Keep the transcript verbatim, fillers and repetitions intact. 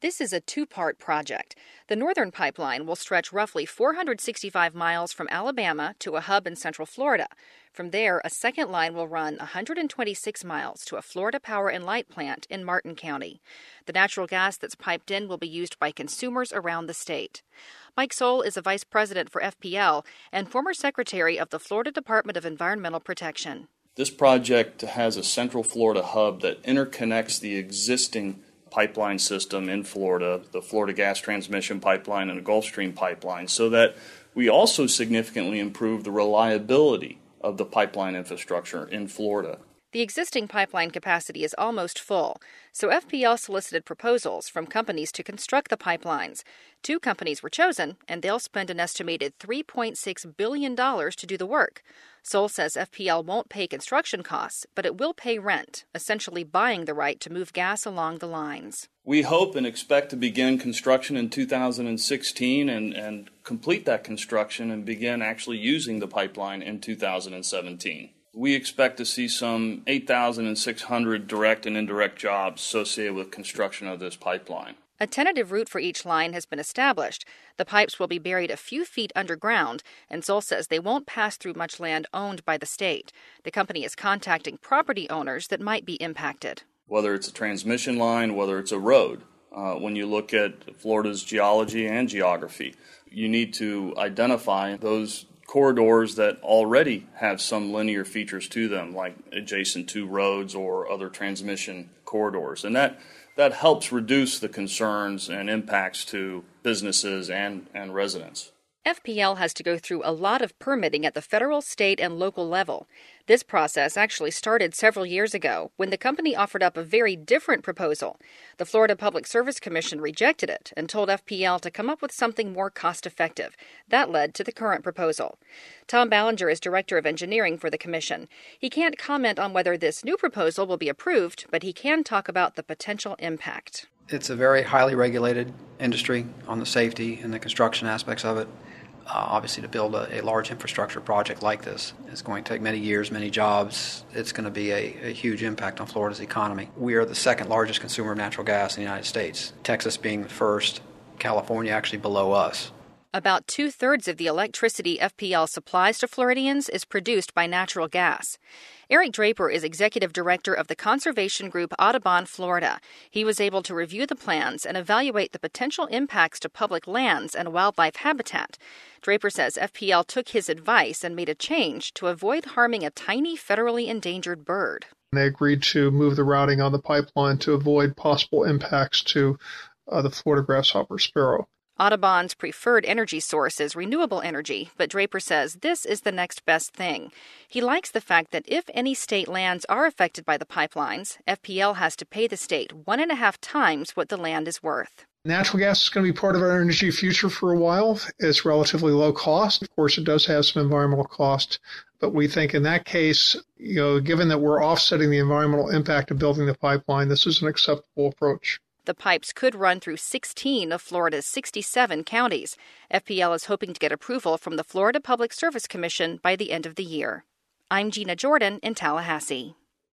This is a two-part project. The Northern Pipeline will stretch roughly four hundred sixty-five miles from Alabama to a hub in Central Florida. From there, a second line will run one hundred twenty-six miles to a Florida Power and Light plant in Martin County. The natural gas that's piped in will be used by consumers around the state. Mike Sohl is a vice president for F P L and former secretary of the Florida Department of Environmental Protection. This project has a Central Florida hub that interconnects the existing pipeline system in Florida, the Florida Gas Transmission Pipeline and the Gulfstream Pipeline, so that we also significantly improve the reliability of the pipeline infrastructure in Florida. The existing pipeline capacity is almost full, so F P L solicited proposals from companies to construct the pipelines. Two companies were chosen, and they'll spend an estimated three point six billion dollars to do the work. Sohl says F P L won't pay construction costs, but it will pay rent, essentially buying the right to move gas along the lines. We hope and expect to begin construction in two thousand sixteen and, and complete that construction and begin actually using the pipeline in two thousand seventeen. We expect to see some eight thousand six hundred direct and indirect jobs associated with construction of this pipeline. A tentative route for each line has been established. The pipes will be buried a few feet underground, and Sohl says they won't pass through much land owned by the state. The company is contacting property owners that might be impacted. Whether it's a transmission line, whether it's a road, uh, when you look at Florida's geology and geography, you need to identify those corridors that already have some linear features to them, like adjacent to roads or other transmission corridors. And that, that helps reduce the concerns and impacts to businesses and, and residents. F P L has to go through a lot of permitting at the federal, state, and local level. This process actually started several years ago when the company offered up a very different proposal. The Florida Public Service Commission rejected it and told F P L to come up with something more cost-effective. That led to the current proposal. Tom Ballinger is director of engineering for the commission. He can't comment on whether this new proposal will be approved, but he can talk about the potential impact. It's a very highly regulated industry on the safety and the construction aspects of it. Uh, obviously, to build a, a large infrastructure project like this is going to take many years, many jobs. It's going to be a, a huge impact on Florida's economy. We are the second largest consumer of natural gas in the United States, Texas being the first, California actually below us. About two-thirds of the electricity F P L supplies to Floridians is produced by natural gas. Eric Draper is executive director of the conservation group Audubon, Florida. He was able to review the plans and evaluate the potential impacts to public lands and wildlife habitat. Draper says F P L took his advice and made a change to avoid harming a tiny federally endangered bird. They agreed to move the routing on the pipeline to avoid possible impacts to uh, the Florida grasshopper sparrow. Audubon's preferred energy source is renewable energy, but Draper says this is the next best thing. He likes the fact that if any state lands are affected by the pipelines, F P L has to pay the state one and a half times what the land is worth. Natural gas is going to be part of our energy future for a while. It's relatively low cost. Of course, it does have some environmental cost, but we think in that case, you know, given that we're offsetting the environmental impact of building the pipeline, this is an acceptable approach. The pipes could run through sixteen of Florida's sixty-seven counties. F P L is hoping to get approval from the Florida Public Service Commission by the end of the year. I'm Gina Jordan in Tallahassee.